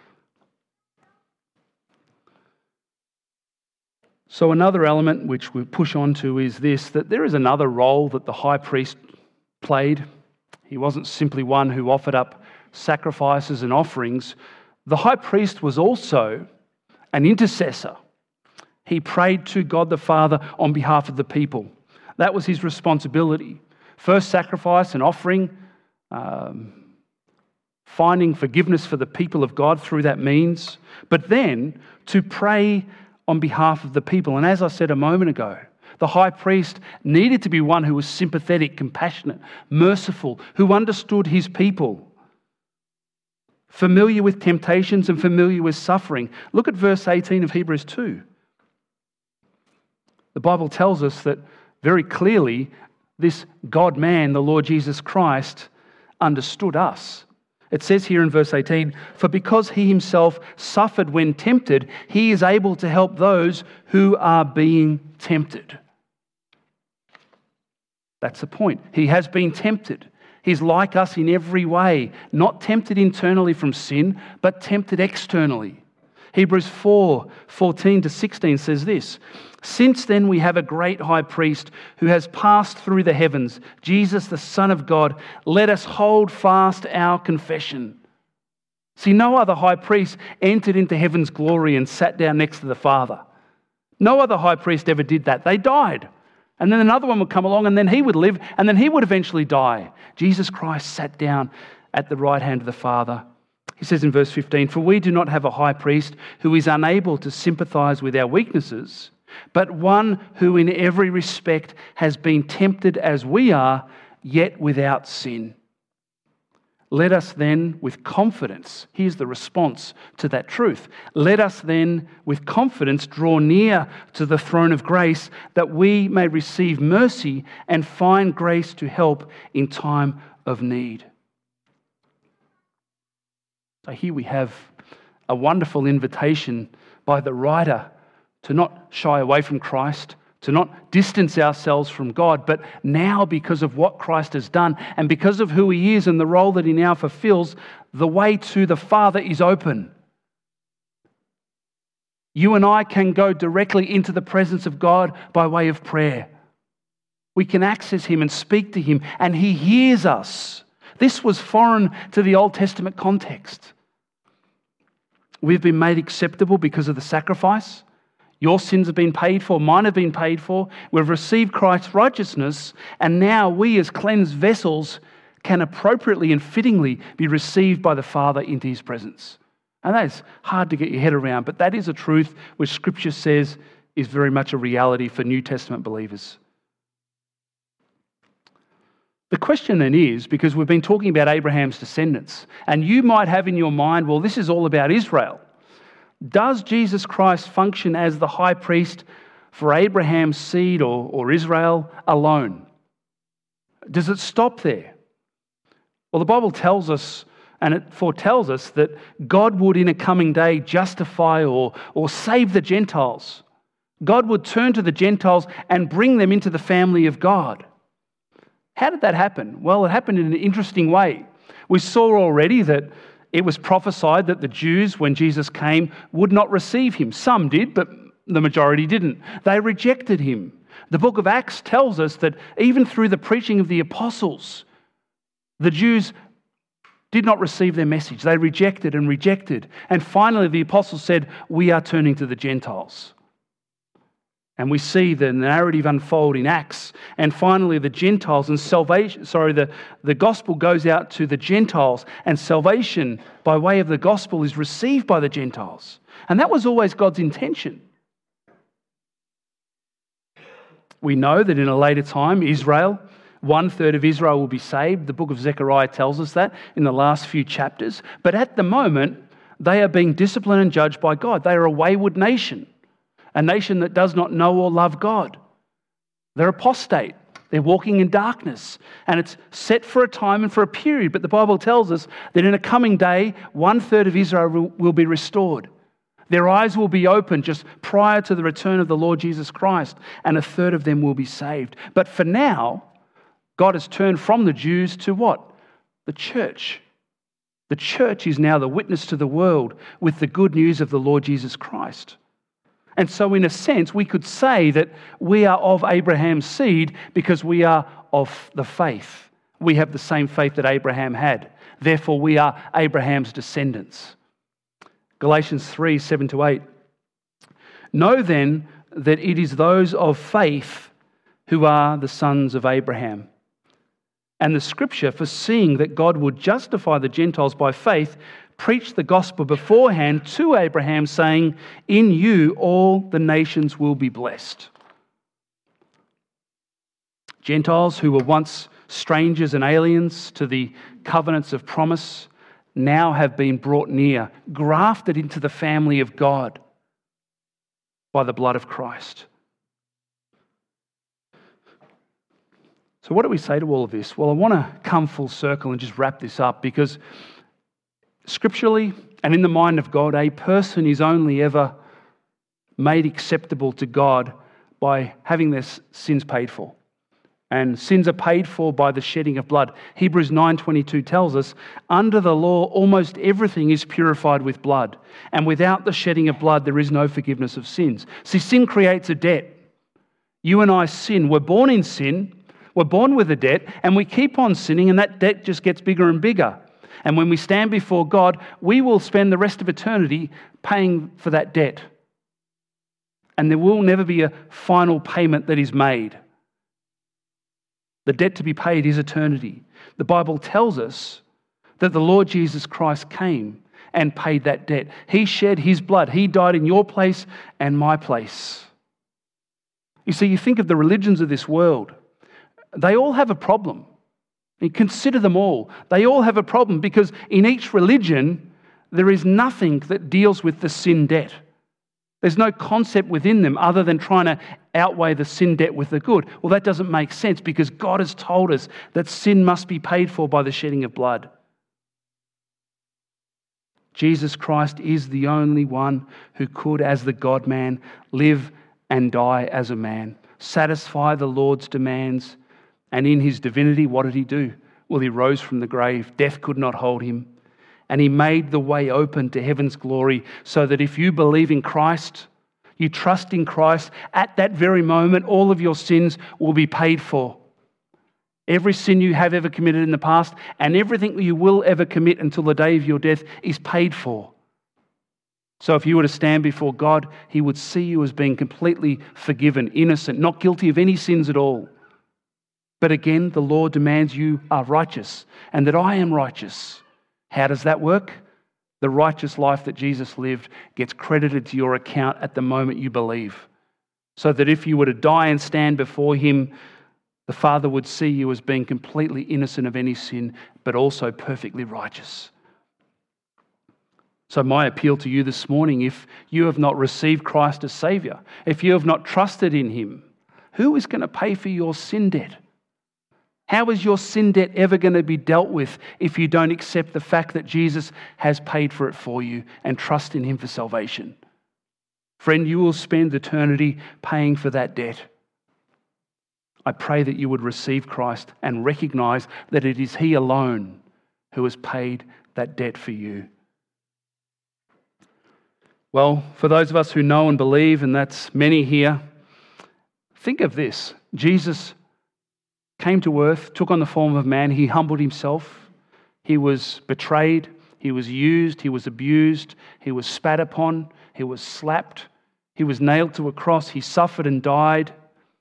So another element which we push on to is this, that there is another role that the high priest played. He wasn't simply one who offered up sacrifices and offerings. The high priest was also an intercessor. He prayed to God the Father on behalf of the people. That was his responsibility. First sacrifice and offering, um, finding forgiveness for the people of God through that means, but then to pray on behalf of the people. And as I said a moment ago, the high priest needed to be one who was sympathetic, compassionate, merciful, who understood his people, familiar with temptations and familiar with suffering. Look at verse eighteen of Hebrews two. The Bible tells us that very clearly this God-man, the Lord Jesus Christ, understood us. It says here in verse eighteen, for because he himself suffered when tempted, he is able to help those who are being tempted. That's the point. He has been tempted. He's like us in every way, not tempted internally from sin, but tempted externally. Hebrews four, fourteen to sixteen says this, since then we have a great high priest who has passed through the heavens, Jesus the Son of God. Let us hold fast our confession. See, no other high priest entered into heaven's glory and sat down next to the Father. No other high priest ever did that. They died And then another one would come along, and then he would live, and then he would eventually die. Jesus Christ sat down at the right hand of the Father. He says in verse fifteen, "For we do not have a high priest who is unable to sympathize with our weaknesses, but one who in every respect has been tempted as we are, yet without sin. Let us then with confidence," here's the response to that truth, "let us then with confidence draw near to the throne of grace, that we may receive mercy and find grace to help in time of need." So here we have a wonderful invitation by the writer to not shy away from Christ, to not distance ourselves from God, but now, because of what Christ has done and because of who he is and the role that he now fulfills, the way to the Father is open. You and I can go directly into the presence of God by way of prayer. We can access him and speak to him, and he hears us. This was foreign to the Old Testament context. We've been made acceptable because of the sacrifice. Your sins have been paid for, mine have been paid for. We've received Christ's righteousness, and now we as cleansed vessels can appropriately and fittingly be received by the Father into his presence. And that is hard to get your head around, but that is a truth which Scripture says is very much a reality for New Testament believers. The question then is, because we've been talking about Abraham's descendants, and you might have in your mind, well, this is all about Israel. Does Jesus Christ function as the high priest for Abraham's seed or, or Israel alone? Does it stop there? Well, the Bible tells us, and it foretells us, that God would in a coming day justify or, or save the Gentiles. God would turn to the Gentiles and bring them into the family of God. How did that happen? Well, it happened in an interesting way. We saw already that it was prophesied that the Jews, when Jesus came, would not receive him. Some did, but the majority didn't. They rejected him. The book of Acts tells us that even through the preaching of the apostles, the Jews did not receive their message. They rejected and rejected. And finally, the apostles said, "We are turning to the Gentiles." And we see the narrative unfold in Acts. And finally, the Gentiles and salvation, sorry, the, the gospel goes out to the Gentiles, and salvation by way of the gospel is received by the Gentiles. And that was always God's intention. We know that in a later time, Israel, one third of Israel will be saved. The book of Zechariah tells us that in the last few chapters. But at the moment, they are being disciplined and judged by God. They are a wayward nation. A nation that does not know or love God. They're apostate. They're walking in darkness. And it's set for a time and for a period. But the Bible tells us that in a coming day, one third of Israel will be restored. Their eyes will be opened just prior to the return of the Lord Jesus Christ. And a third of them will be saved. But for now, God has turned from the Jews to what? The church. The church is now the witness to the world with the good news of the Lord Jesus Christ. And so in a sense, we could say that we are of Abraham's seed because we are of the faith. We have the same faith that Abraham had. Therefore, we are Abraham's descendants. Galatians three, seven to eight. Know then that it is those of faith who are the sons of Abraham. And the Scripture, foreseeing that God would justify the Gentiles by faith, preached the gospel beforehand to Abraham, saying, "In you all the nations will be blessed." Gentiles who were once strangers and aliens to the covenants of promise now have been brought near, grafted into the family of God by the blood of Christ. So what do we say to all of this? Well, I want to come full circle and just wrap this up, because scripturally and in the mind of God, a person is only ever made acceptable to God by having their sins paid for. And sins are paid for by the shedding of blood. Hebrews nine twenty-two tells us, under the law, almost everything is purified with blood. And without the shedding of blood, there is no forgiveness of sins. See, sin creates a debt. You and I sin. We're born in sin. We're born with a debt, and we keep on sinning, and that debt just gets bigger and bigger. And when we stand before God, we will spend the rest of eternity paying for that debt. And there will never be a final payment that is made. The debt to be paid is eternity. The Bible tells us that the Lord Jesus Christ came and paid that debt. He shed his blood. He died in your place and my place. You see, you think of the religions of this world. They all have a problem. And consider them all. They all have a problem because in each religion, there is nothing that deals with the sin debt. There's no concept within them other than trying to outweigh the sin debt with the good. Well, that doesn't make sense because God has told us that sin must be paid for by the shedding of blood. Jesus Christ is the only one who could, as the God-man, live and die as a man, satisfy the Lord's demands. And in his divinity, what did he do? Well, he rose from the grave. Death could not hold him. And he made the way open to heaven's glory so that if you believe in Christ, you trust in Christ, at that very moment, all of your sins will be paid for. Every sin you have ever committed in the past and everything you will ever commit until the day of your death is paid for. So if you were to stand before God, he would see you as being completely forgiven, innocent, not guilty of any sins at all. But again, the law demands you are righteous and that I am righteous. How does that work? The righteous life that Jesus lived gets credited to your account at the moment you believe. So that if you were to die and stand before him, the Father would see you as being completely innocent of any sin, but also perfectly righteous. So my appeal to you this morning, if you have not received Christ as Saviour, if you have not trusted in him, who is going to pay for your sin debt? How is your sin debt ever going to be dealt with if you don't accept the fact that Jesus has paid for it for you and trust in him for salvation? Friend, you will spend eternity paying for that debt. I pray that you would receive Christ and recognize that it is he alone who has paid that debt for you. Well, for those of us who know and believe, and that's many here, think of this. Jesus came to earth, took on the form of man. He humbled himself. He was betrayed. He was used. He was abused. He was spat upon. He was slapped. He was nailed to a cross. He suffered and died.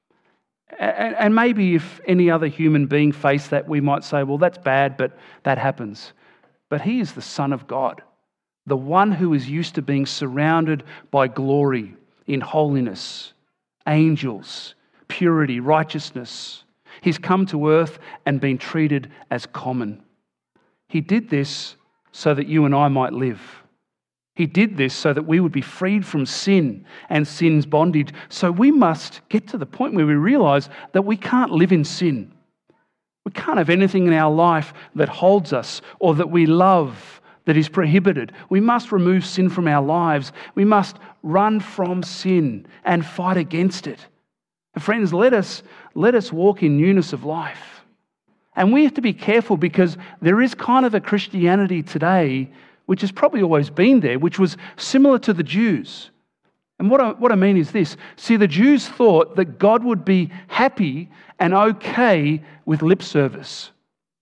And maybe if any other human being faced that, we might say, well, that's bad, but that happens. But he is the Son of God, the one who is used to being surrounded by glory in holiness, angels, purity, righteousness. He's come to earth and been treated as common. He did this so that you and I might live. He did this so that we would be freed from sin and sin's bondage. So we must get to the point where we realize that we can't live in sin. We can't have anything in our life that holds us or that we love that is prohibited. We must remove sin from our lives. We must run from sin and fight against it. Friends, let us, let us walk in newness of life. And we have to be careful because there is kind of a Christianity today which has probably always been there, which was similar to the Jews. And what I, what I mean is this. See, the Jews thought that God would be happy and okay with lip service.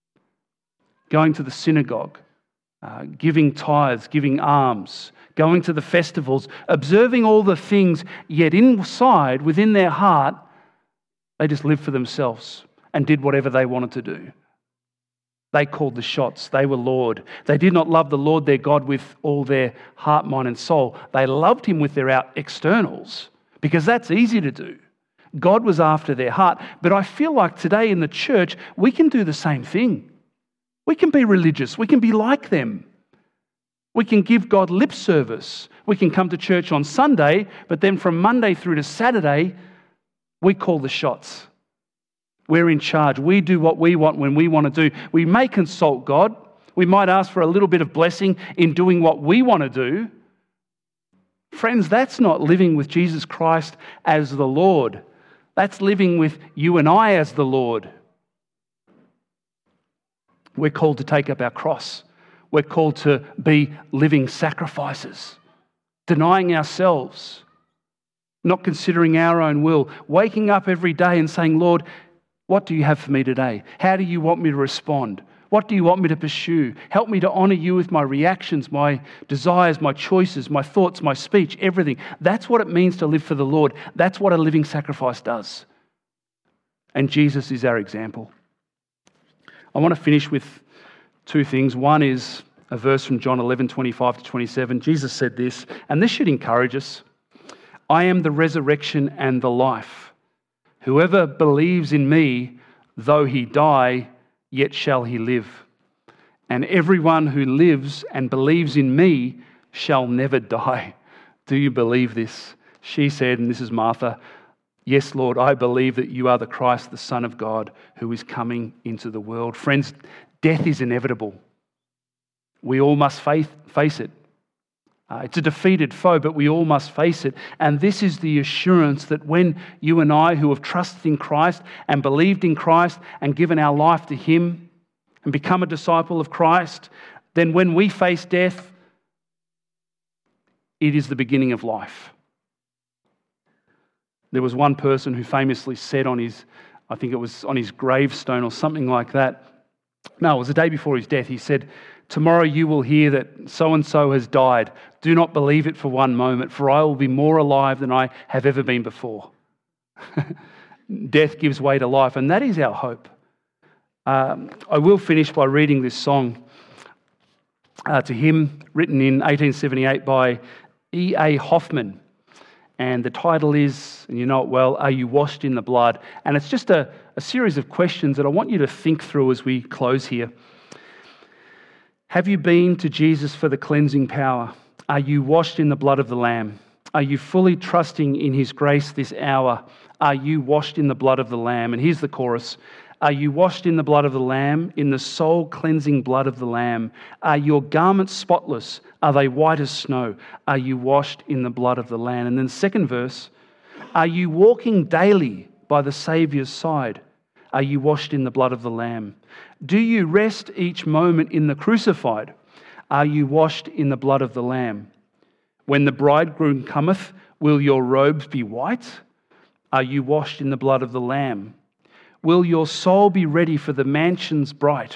Going to the synagogue, uh, giving tithes, giving alms, going to the festivals, observing all the things, yet inside, within their heart, they just lived for themselves and did whatever they wanted to do. They called the shots. They were Lord. They did not love the Lord their God with all their heart, mind, and soul. They loved him with their out externals because that's easy to do. God was after their heart. But I feel like today in the church, we can do the same thing. We can be religious. We can be like them. We can give God lip service. We can come to church on Sunday, but then from Monday through to Saturday, we call the shots. We're in charge. We do what we want when we want to do. We may consult God. We might ask for a little bit of blessing in doing what we want to do. Friends, that's not living with Jesus Christ as the Lord. That's living with you and I as the Lord. We're called to take up our cross. We're called to be living sacrifices, denying ourselves, not considering our own will, waking up every day and saying, Lord, what do you have for me today? How do you want me to respond? What do you want me to pursue? Help me to honour you with my reactions, my desires, my choices, my thoughts, my speech, everything. That's what it means to live for the Lord. That's what a living sacrifice does. And Jesus is our example. I want to finish with two things. One is a verse from John eleven, twenty-five to twenty-seven. Jesus said this, and this should encourage us. I am the resurrection and the life. Whoever believes in me, though he die, yet shall he live. And everyone who lives and believes in me shall never die. Do you believe this? She said, and this is Martha, yes, Lord, I believe that you are the Christ, the Son of God, who is coming into the world. Friends, death is inevitable. We all must face it. Uh, it's a defeated foe, but we all must face it. And this is the assurance that when you and I, who have trusted in Christ and believed in Christ and given our life to Him and become a disciple of Christ, then when we face death, it is the beginning of life. There was one person who famously said on his, I think it was on his gravestone or something like that. No, it was the day before his death. He said, tomorrow you will hear that so-and-so has died. Do not believe it for one moment, for I will be more alive than I have ever been before. Death gives way to life, and that is our hope. Um, I will finish by reading this song uh, to him, written in eighteen seventy-eight by E A Hoffman. And the title is, and you know it well, Are You Washed in the Blood? And it's just a, a series of questions that I want you to think through as we close here. Have you been to Jesus for the cleansing power? Are you washed in the blood of the Lamb? Are you fully trusting in His grace this hour? Are you washed in the blood of the Lamb? And here's the chorus. Are you washed in the blood of the Lamb, in the soul-cleansing blood of the Lamb? Are your garments spotless? Are they white as snow? Are you washed in the blood of the Lamb? And then the second verse, are you walking daily by the Saviour's side? Are you washed in the blood of the Lamb? Do you rest each moment in the crucified? Are you washed in the blood of the Lamb? When the bridegroom cometh, will your robes be white? Are you washed in the blood of the Lamb? Will your soul be ready for the mansions bright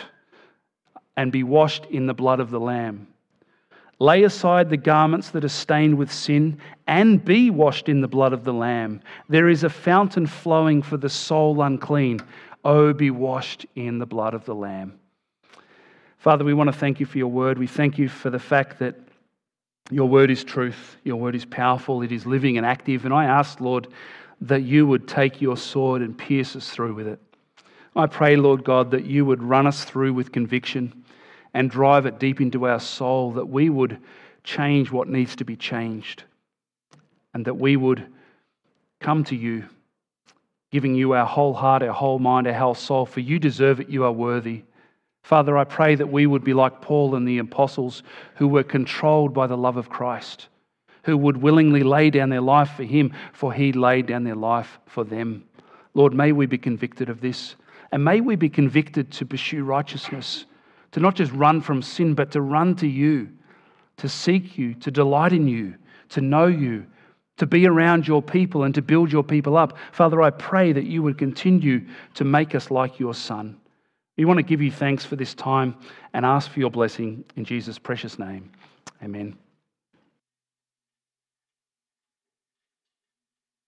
and be washed in the blood of the Lamb? Lay aside the garments that are stained with sin and be washed in the blood of the Lamb. There is a fountain flowing for the soul unclean. Oh, be washed in the blood of the Lamb. Father, we want to thank you for your word. We thank you for the fact that your word is truth. Your word is powerful. It is living and active. And I ask, Lord, that you would take your sword and pierce us through with it. I pray, Lord God, that you would run us through with conviction and drive it deep into our soul, that we would change what needs to be changed, and that we would come to you, giving you our whole heart, our whole mind, our whole soul, for you deserve it, you are worthy. Father, I pray that we would be like Paul and the apostles who were controlled by the love of Christ, who would willingly lay down their life for him, for he laid down their life for them. Lord, may we be convicted of this, and may we be convicted to pursue righteousness, to not just run from sin, but to run to you, to seek you, to delight in you, to know you, to be around your people and to build your people up. Father, I pray that you would continue to make us like your Son. We want to give you thanks for this time and ask for your blessing in Jesus' precious name. Amen.